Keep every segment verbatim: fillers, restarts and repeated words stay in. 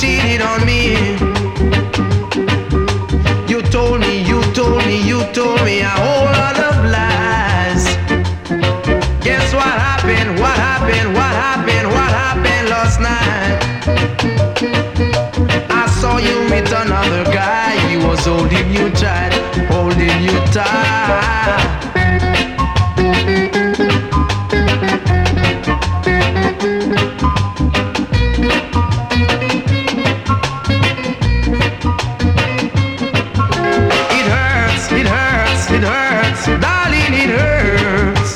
cheated on me. You told me, you told me, you told me a whole lot of lies. Guess what happened? What happened? What happened? What happened last night? I saw you with another guy. He was holding you tight, holding you tight. It hurts, darling, it hurts.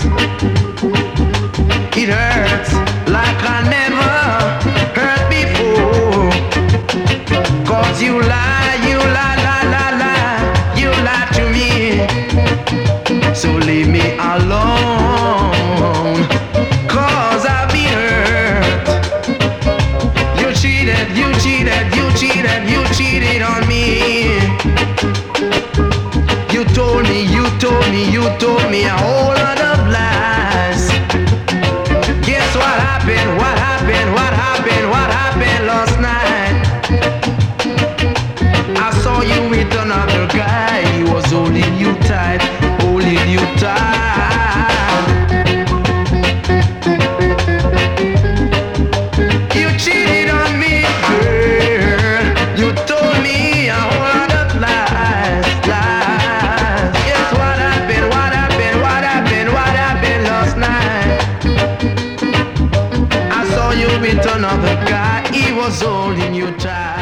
It hurts like I never hurt before. Cause you lie, you lie, lie, lie, lie. You lie to me. So leave me alone. Cause I've been hurt. You cheated, you cheated, you cheated, you cheated on me. You told me, you told me, you told me a whole lot of lies. Guess what happened? What happened? What happened? What happened last night? I saw you with another guy. He was holding you tight, holding you tight. You cheated on me, girl. You told me a whole lot of lies, lies. Guess what happened? What happened? What happened? What happened last night? I saw you with another guy. He was holding you tight.